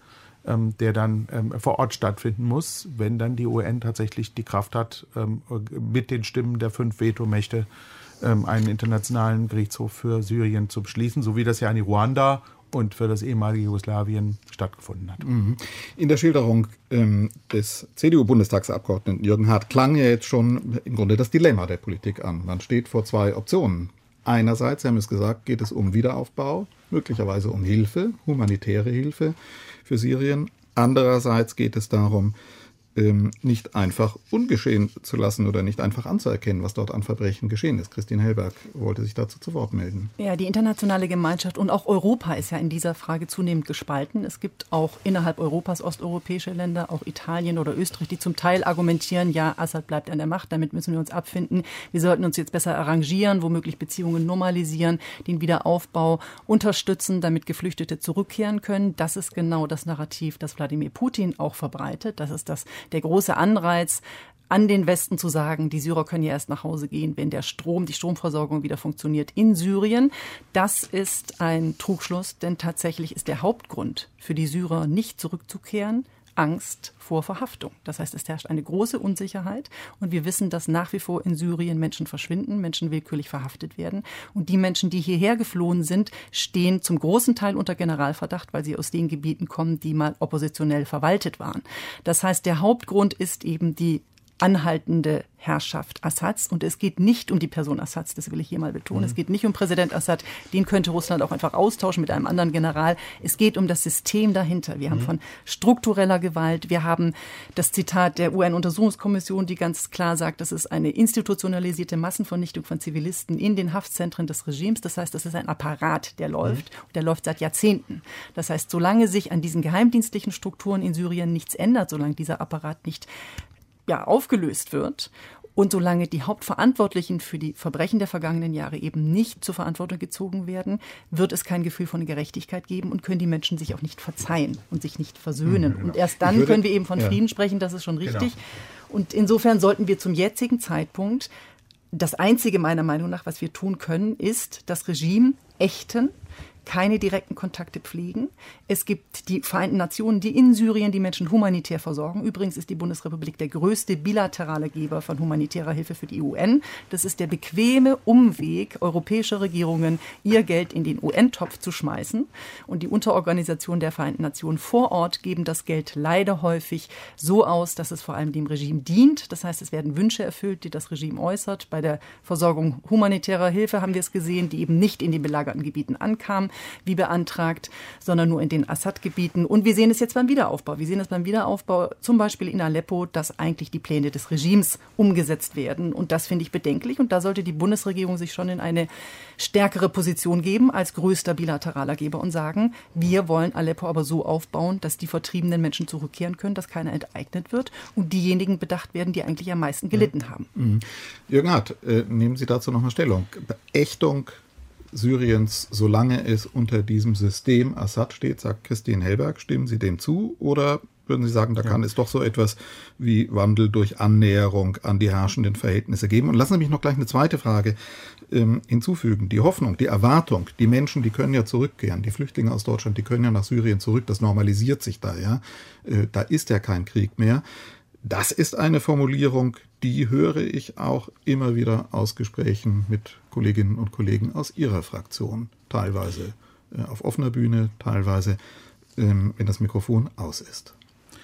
ähm, der dann ähm, vor Ort stattfinden muss, wenn dann die U N tatsächlich die Kraft hat, ähm, mit den Stimmen der fünf Vetomächte ähm, einen internationalen Gerichtshof für Syrien zu beschließen, so wie das ja in Ruanda und für das ehemalige Jugoslawien stattgefunden hat. In der Schilderung ähm, des C D U-Bundestagsabgeordneten Jürgen Hart klang ja jetzt schon im Grunde das Dilemma der Politik an. Man steht vor zwei Optionen. Einerseits, Sie haben es gesagt, geht es um Wiederaufbau, möglicherweise um Hilfe, humanitäre Hilfe für Syrien. Andererseits geht es darum, ähm, nicht einfach ungeschehen zu lassen oder nicht einfach anzuerkennen, was dort an Verbrechen geschehen ist. Christine Hellberg wollte sich dazu zu Wort melden. Ja, die internationale Gemeinschaft und auch Europa ist ja in dieser Frage zunehmend gespalten. Es gibt auch innerhalb Europas osteuropäische Länder, auch Italien oder Österreich, die zum Teil argumentieren, ja, Assad bleibt an der Macht, damit müssen wir uns abfinden. Wir sollten uns jetzt besser arrangieren, womöglich Beziehungen normalisieren, den Wiederaufbau unterstützen, damit Geflüchtete zurückkehren können. Das ist genau das Narrativ, das Wladimir Putin auch verbreitet. Das ist das der große Anreiz an den Westen zu sagen, die Syrer können ja erst nach Hause gehen, wenn der Strom, die Stromversorgung wieder funktioniert in Syrien. Das ist ein Trugschluss, denn tatsächlich ist der Hauptgrund für die Syrer nicht zurückzukehren Angst vor Verhaftung. Das heißt, es herrscht eine große Unsicherheit und wir wissen, dass nach wie vor in Syrien Menschen verschwinden, Menschen willkürlich verhaftet werden. Und die Menschen, die hierher geflohen sind, stehen zum großen Teil unter Generalverdacht, weil sie aus den Gebieten kommen, die mal oppositionell verwaltet waren. Das heißt, der Hauptgrund ist eben die anhaltende Herrschaft Assads. Und es geht nicht um die Person Assads, das will ich hier mal betonen. Mhm. Es geht nicht um Präsident Assad, den könnte Russland auch einfach austauschen mit einem anderen General. Es geht um das System dahinter. Wir mhm. haben von struktureller Gewalt, wir haben das Zitat der U N-Untersuchungskommission, die ganz klar sagt, das ist eine institutionalisierte Massenvernichtung von Zivilisten in den Haftzentren des Regimes. Das heißt, das ist ein Apparat, der läuft. Mhm. Und der läuft seit Jahrzehnten. Das heißt, solange sich an diesen geheimdienstlichen Strukturen in Syrien nichts ändert, solange dieser Apparat nicht ja, aufgelöst wird und solange die Hauptverantwortlichen für die Verbrechen der vergangenen Jahre eben nicht zur Verantwortung gezogen werden, wird es kein Gefühl von Gerechtigkeit geben und können die Menschen sich auch nicht verzeihen und sich nicht versöhnen. Mhm. Und erst dann würde, können wir eben von ja. Frieden sprechen, das ist schon richtig. Genau. Und insofern sollten wir zum jetzigen Zeitpunkt, das Einzige meiner Meinung nach, was wir tun können, ist das Regime ächten, keine direkten Kontakte pflegen. Es gibt die Vereinten Nationen, die in Syrien die Menschen humanitär versorgen. Übrigens ist die Bundesrepublik der größte bilaterale Geber von humanitärer Hilfe für die U N. Das ist der bequeme Umweg europäischer Regierungen, ihr Geld in den U N-Topf zu schmeißen. Und die Unterorganisationen der Vereinten Nationen vor Ort geben das Geld leider häufig so aus, dass es vor allem dem Regime dient. Das heißt, es werden Wünsche erfüllt, die das Regime äußert. Bei der Versorgung humanitärer Hilfe haben wir es gesehen, die eben nicht in den belagerten Gebieten ankam, wie beantragt, sondern nur in den Assad-Gebieten. Und wir sehen es jetzt beim Wiederaufbau. Wir sehen es beim Wiederaufbau zum Beispiel in Aleppo, dass eigentlich die Pläne des Regimes umgesetzt werden. Und das finde ich bedenklich. Und da sollte die Bundesregierung sich schon in eine stärkere Position geben als größter bilateraler Geber und sagen, wir wollen Aleppo aber so aufbauen, dass die vertriebenen Menschen zurückkehren können, dass keiner enteignet wird und diejenigen bedacht werden, die eigentlich am meisten gelitten haben. Mhm. Jürgen Hart, äh, nehmen Sie dazu noch mal Stellung. Beächtung Syriens, solange es unter diesem System Assad steht, sagt Christine Hellberg. Stimmen Sie dem zu oder würden Sie sagen, da kann ja. es doch so etwas wie Wandel durch Annäherung an die herrschenden Verhältnisse geben? Und lassen Sie mich noch gleich eine zweite Frage ähm, hinzufügen. Die Hoffnung, die Erwartung, die Menschen, die können ja zurückkehren. Die Flüchtlinge aus Deutschland, die können ja nach Syrien zurück. Das normalisiert sich da, ja. Äh, da ist ja kein Krieg mehr. Das ist eine Formulierung, die höre ich auch immer wieder aus Gesprächen mit Kolleginnen und Kollegen aus Ihrer Fraktion. Teilweise äh, auf offener Bühne, teilweise, ähm, wenn das Mikrofon aus ist.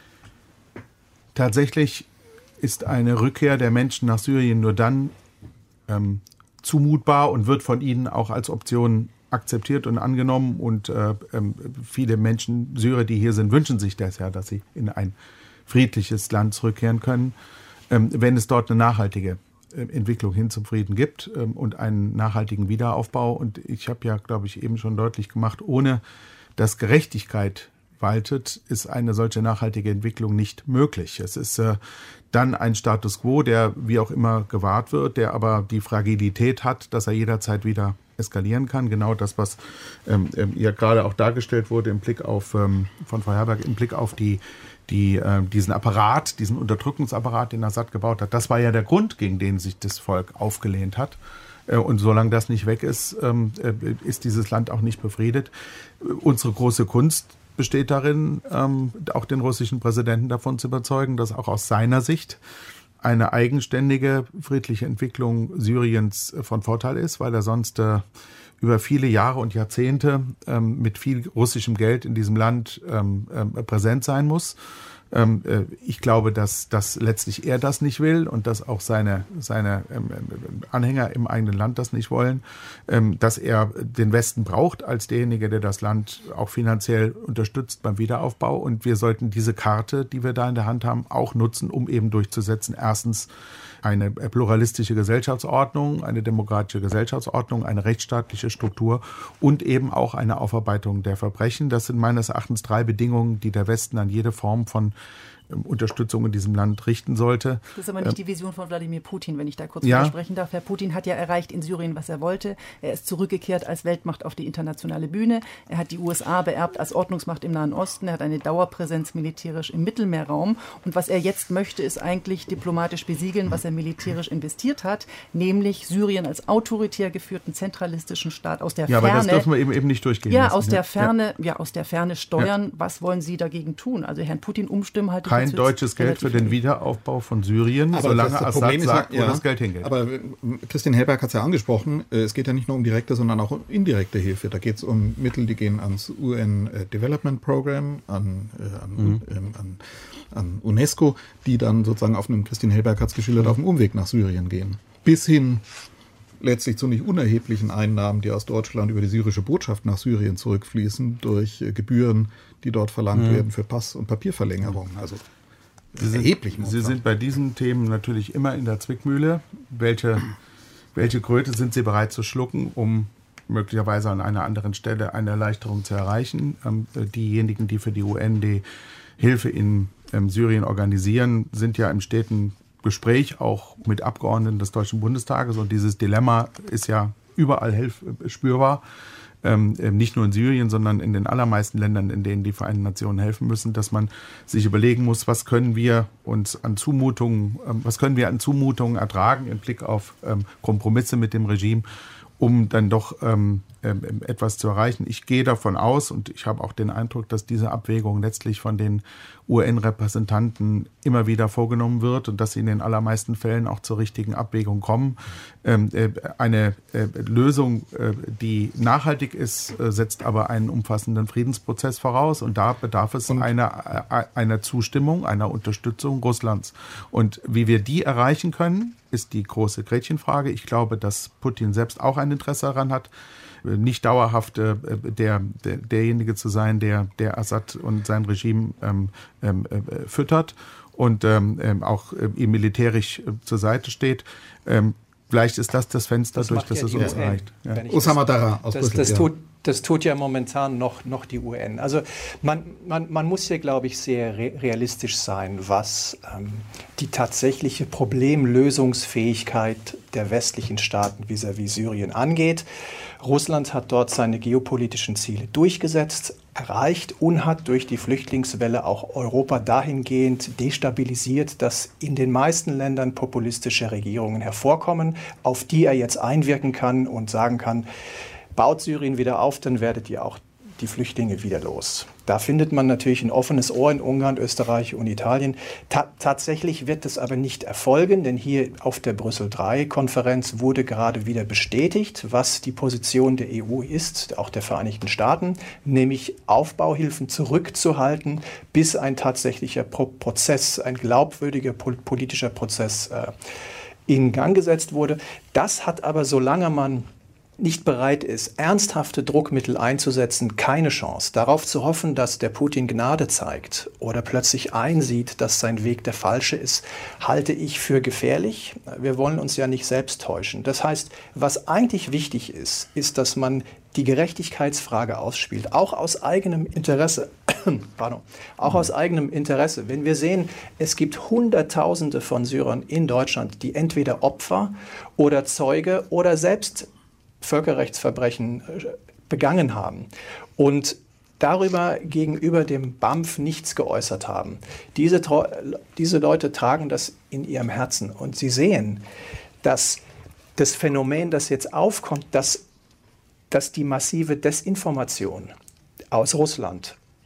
Tatsächlich ist eine Rückkehr der Menschen nach Syrien nur dann ähm, zumutbar und wird von ihnen auch als Option akzeptiert und angenommen. Und äh, äh, viele Menschen, Syrer, die hier sind, wünschen sich das ja, dass sie in ein friedliches Land zurückkehren können, ähm, wenn es dort eine nachhaltige äh, Entwicklung hin zum Frieden gibt ähm, und einen nachhaltigen Wiederaufbau. Und ich habe ja, glaube ich, eben schon deutlich gemacht, ohne dass Gerechtigkeit waltet, ist eine solche nachhaltige Entwicklung nicht möglich. Es ist äh, dann ein Status quo, der wie auch immer gewahrt wird, der aber die Fragilität hat, dass er jederzeit wieder eskalieren kann. Genau das, was ähm, ähm, ja gerade auch dargestellt wurde im Blick auf, ähm, von Frau Herberg, im Blick auf die die äh, diesen Apparat, diesen Unterdrückungsapparat, den Assad gebaut hat. Das war ja der Grund, gegen den sich das Volk aufgelehnt hat. Äh, und solange das nicht weg ist, ähm, äh, ist dieses Land auch nicht befriedet. Äh, unsere große Kunst besteht darin, ähm, auch den russischen Präsidenten davon zu überzeugen, dass auch aus seiner Sicht eine eigenständige, friedliche Entwicklung Syriens von Vorteil ist, weil er sonst äh, über viele Jahre und Jahrzehnte ähm, mit viel russischem Geld in diesem Land ähm, äh, präsent sein muss. Ähm, äh, ich glaube, dass, dass letztlich er das nicht will und dass auch seine, seine ähm, Anhänger im eigenen Land das nicht wollen, ähm, dass er den Westen braucht als derjenige, der das Land auch finanziell unterstützt beim Wiederaufbau. Und wir sollten diese Karte, die wir da in der Hand haben, auch nutzen, um eben durchzusetzen, erstens eine pluralistische Gesellschaftsordnung, eine demokratische Gesellschaftsordnung, eine rechtsstaatliche Struktur und eben auch eine Aufarbeitung der Verbrechen. Das sind meines Erachtens drei Bedingungen, die der Westen an jede Form von Unterstützung in diesem Land richten sollte. Das ist aber nicht die Vision von Wladimir Putin, wenn ich da kurz ja. widersprechen darf. Herr Putin hat ja erreicht in Syrien, was er wollte. Er ist zurückgekehrt als Weltmacht auf die internationale Bühne. Er hat die U S A beerbt als Ordnungsmacht im Nahen Osten. Er hat eine Dauerpräsenz militärisch im Mittelmeerraum. Und was er jetzt möchte, ist eigentlich diplomatisch besiegeln, was er militärisch investiert hat, nämlich Syrien als autoritär geführten zentralistischen Staat aus der ja, Ferne. Ja, aber das dürfen wir eben, eben nicht durchgehen ja, lassen. Aus der Ferne, ja. ja, aus der Ferne steuern. Ja. Was wollen Sie dagegen tun? Also Herrn Putin umstimmen halte ich Kein deutsches Geld für den Wiederaufbau von Syrien, aber solange das, das Assad ist sagt, ja, wo das Geld hingeht. Aber Christian Hellberg hat es ja angesprochen, es geht ja nicht nur um direkte, sondern auch um indirekte Hilfe. Da geht es um Mittel, die gehen ans U N Development Program, an, äh, an, mhm. ähm, an, an UNESCO, die dann sozusagen auf einem, Christian Hellberg hat es geschildert, auf dem Umweg nach Syrien gehen. Bis hin letztlich zu nicht unerheblichen Einnahmen, die aus Deutschland über die syrische Botschaft nach Syrien zurückfließen, durch äh, Gebühren, die dort verlangt mhm. werden für Pass- und Papierverlängerungen. Also Sie sind, Sie sind bei diesen Themen natürlich immer in der Zwickmühle. Welche, welche Kröte sind Sie bereit zu schlucken, um möglicherweise an einer anderen Stelle eine Erleichterung zu erreichen? Ähm, diejenigen, die für die U N die Hilfe in ähm, Syrien organisieren, sind ja im steten Gespräch auch mit Abgeordneten des Deutschen Bundestages. Und dieses Dilemma ist ja überall hilf- spürbar. Ähm, nicht nur in Syrien, sondern in den allermeisten Ländern, in denen die Vereinten Nationen helfen müssen, dass man sich überlegen muss, was können wir uns an Zumutungen, ähm, was können wir an Zumutungen ertragen im Blick auf ähm, Kompromisse mit dem Regime, um dann doch ähm, ähm, etwas zu erreichen. Ich gehe davon aus und ich habe auch den Eindruck, dass diese Abwägung letztlich von den U N-Repräsentanten immer wieder vorgenommen wird und dass sie in den allermeisten Fällen auch zur richtigen Abwägung kommen. Ähm, äh, eine äh, Lösung, äh, die nachhaltig ist, äh, setzt aber einen umfassenden Friedensprozess voraus und da bedarf es einer, äh, einer Zustimmung, einer Unterstützung Russlands. Und wie wir die erreichen können, ist die große Gretchenfrage. Ich glaube, dass Putin selbst auch ein Interesse daran hat, nicht dauerhaft äh, der, der, derjenige zu sein, der, der Assad und sein Regime ähm, ähm, äh, füttert und ähm, auch äh, ihm militärisch äh, zur Seite steht. Ähm, vielleicht ist das das Fenster, das durch das es uns erreicht. Ja. Osama Dara aus das, Brüssel. Das, ja. tut, das tut ja momentan noch, noch die U N. Also man, man, man muss hier, glaube ich, sehr re- realistisch sein, was ähm, die tatsächliche Problemlösungsfähigkeit der westlichen Staaten vis-à-vis Syrien angeht. Russland hat dort seine geopolitischen Ziele durchgesetzt, erreicht und hat durch die Flüchtlingswelle auch Europa dahingehend destabilisiert, dass in den meisten Ländern populistische Regierungen hervorkommen, auf die er jetzt einwirken kann und sagen kann, baut Syrien wieder auf, dann werdet ihr auch die Flüchtlinge wieder los. Da findet man natürlich ein offenes Ohr in Ungarn, Österreich und Italien. Ta- tatsächlich wird es aber nicht erfolgen, denn hier auf der Brüssel drei Konferenz wurde gerade wieder bestätigt, was die Position der E U ist, auch der Vereinigten Staaten, nämlich Aufbauhilfen zurückzuhalten, bis ein tatsächlicher Pro- Prozess, ein glaubwürdiger pol- politischer Prozess äh, in Gang gesetzt wurde. Das hat aber, solange man nicht bereit ist, ernsthafte Druckmittel einzusetzen, keine Chance. Darauf zu hoffen, dass der Putin Gnade zeigt oder plötzlich einsieht, dass sein Weg der falsche ist, halte ich für gefährlich. Wir wollen uns ja nicht selbst täuschen. Das heißt, was eigentlich wichtig ist, ist, dass man die Gerechtigkeitsfrage ausspielt, auch aus eigenem Interesse. Pardon, auch aus eigenem Interesse. Wenn wir sehen, es gibt Hunderttausende von Syrern in Deutschland, die entweder Opfer oder Zeuge oder selbst Völkerrechtsverbrechen begangen haben und darüber gegenüber dem B A M F nichts geäußert haben. Diese, diese Leute tragen das in ihrem Herzen und sie sehen, dass das Phänomen, das jetzt aufkommt, dass, dass die massive Desinformation aus Russland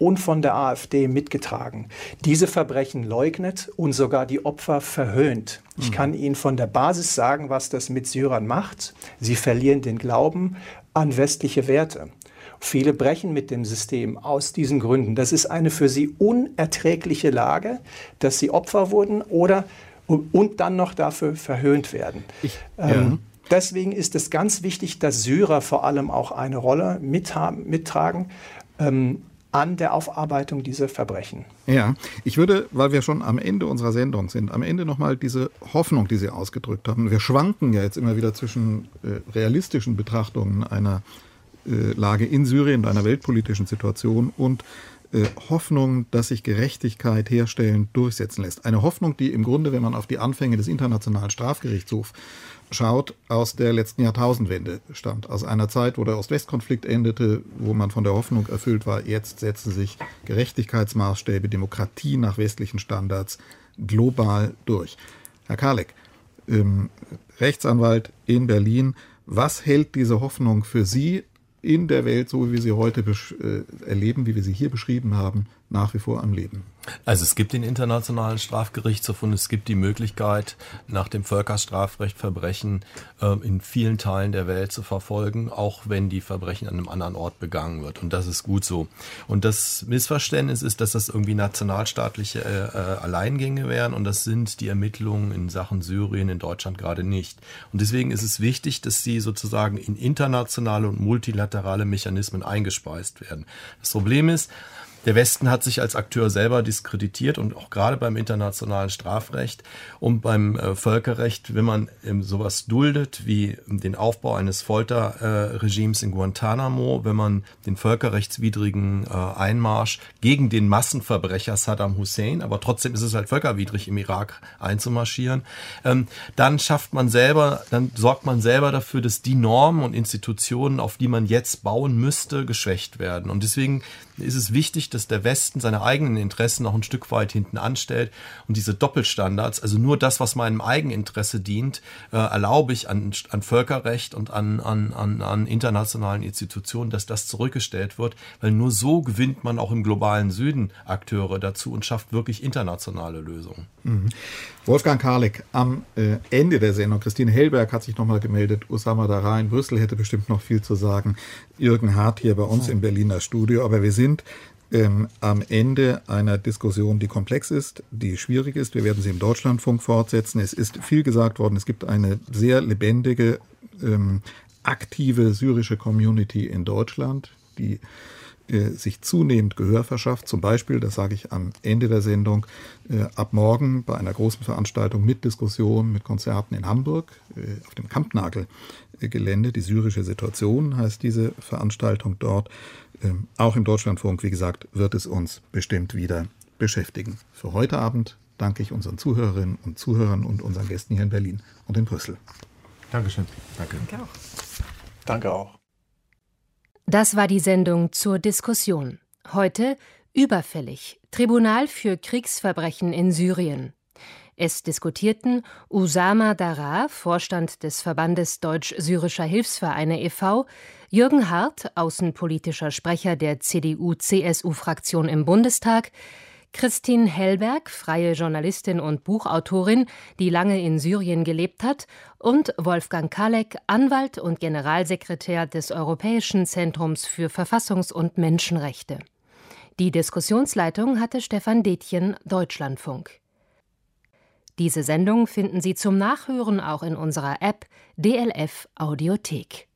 und von der AfD mitgetragen. Diese Verbrechen leugnet und sogar die Opfer verhöhnt. Ich mhm. kann Ihnen von der Basis sagen, was das mit Syrern macht. Sie verlieren den Glauben an westliche Werte. Viele brechen mit dem System aus diesen Gründen. Das ist eine für sie unerträgliche Lage, dass sie Opfer wurden oder und dann noch dafür verhöhnt werden. Ich, ähm, ja. Deswegen ist es ganz wichtig, dass Syrer vor allem auch eine Rolle mithaben, mittragen ähm, an der Aufarbeitung dieser Verbrechen. Ja, ich würde, weil wir schon am Ende unserer Sendung sind, am Ende nochmal diese Hoffnung, die Sie ausgedrückt haben. Wir schwanken ja jetzt immer wieder zwischen äh, realistischen Betrachtungen einer äh, Lage in Syrien, einer weltpolitischen Situation und äh, Hoffnung, dass sich Gerechtigkeit herstellen, durchsetzen lässt. Eine Hoffnung, die im Grunde, wenn man auf die Anfänge des Internationalen Strafgerichtshofs schaut, aus der letzten Jahrtausendwende stammt. Aus einer Zeit, wo der Ost-West-Konflikt endete, wo man von der Hoffnung erfüllt war, jetzt setzen sich Gerechtigkeitsmaßstäbe, Demokratie nach westlichen Standards global durch. Herr Karlek, ähm, Rechtsanwalt in Berlin, was hält diese Hoffnung für Sie in der Welt, so wie wir sie heute besch- äh, erleben, wie wir sie hier beschrieben haben, nach wie vor am Leben? Also es gibt den Internationalen Strafgerichtshof und es gibt die Möglichkeit, nach dem Völkerstrafrecht Verbrechen äh, in vielen Teilen der Welt zu verfolgen, auch wenn die Verbrechen an einem anderen Ort begangen wird. Und das ist gut so. Und das Missverständnis ist, dass das irgendwie nationalstaatliche äh, äh, Alleingänge wären, und das sind die Ermittlungen in Sachen Syrien in Deutschland gerade nicht. Und deswegen ist es wichtig, dass sie sozusagen in internationale und multilaterale Mechanismen eingespeist werden. Das Problem ist, der Westen hat sich als Akteur selber diskreditiert, und auch gerade beim internationalen Strafrecht und beim äh, Völkerrecht, wenn man ähm, sowas duldet wie den Aufbau eines Folterregimes äh, in Guantanamo, wenn man den völkerrechtswidrigen äh, Einmarsch gegen den Massenverbrecher Saddam Hussein, aber trotzdem ist es halt völkerwidrig, im Irak einzumarschieren, ähm, dann schafft man selber, dann sorgt man selber dafür, dass die Normen und Institutionen, auf die man jetzt bauen müsste, geschwächt werden. Und deswegen ist es wichtig, dass der Westen seine eigenen Interessen noch ein Stück weit hinten anstellt, und diese Doppelstandards, also nur das, was meinem Eigeninteresse dient, äh, erlaube ich an, an Völkerrecht und an, an, an, an internationalen Institutionen, dass das zurückgestellt wird, weil nur so gewinnt man auch im globalen Süden Akteure dazu und schafft wirklich internationale Lösungen. Mhm. Wolfgang Karlek, am äh, Ende der Sendung, Christine Hellberg hat sich nochmal gemeldet, Usama Dara in Brüssel hätte bestimmt noch viel zu sagen, Jürgen Hart hier bei uns im Berliner Studio, aber wir sind ähm, am Ende einer Diskussion, die komplex ist, die schwierig ist. Wir werden sie im Deutschlandfunk fortsetzen. Es ist viel gesagt worden, es gibt eine sehr lebendige, ähm, aktive syrische Community in Deutschland, die äh, sich zunehmend Gehör verschafft. Zum Beispiel, das sage ich am Ende der Sendung, äh, ab morgen bei einer großen Veranstaltung mit Diskussion, mit Konzerten in Hamburg, äh, auf dem Kampnagel-Gelände. Die syrische Situation heißt diese Veranstaltung dort. Ähm, auch im Deutschlandfunk, wie gesagt, wird es uns bestimmt wieder beschäftigen. Für heute Abend danke ich unseren Zuhörerinnen und Zuhörern und unseren Gästen hier in Berlin und in Brüssel. Dankeschön. Danke. Danke auch. Danke auch. Das war die Sendung zur Diskussion. Heute überfällig. Tribunal für Kriegsverbrechen in Syrien. Es diskutierten Usama Dara, Vorstand des Verbandes Deutsch-Syrischer Hilfsvereine e V, Jürgen Hart, außenpolitischer Sprecher der C D U-C S U-Fraktion im Bundestag, Christine Hellberg, freie Journalistin und Buchautorin, die lange in Syrien gelebt hat, und Wolfgang Karlek, Anwalt und Generalsekretär des Europäischen Zentrums für Verfassungs- und Menschenrechte. Die Diskussionsleitung hatte Stefan Detjen, Deutschlandfunk. Diese Sendung finden Sie zum Nachhören auch in unserer App D L F Audiothek.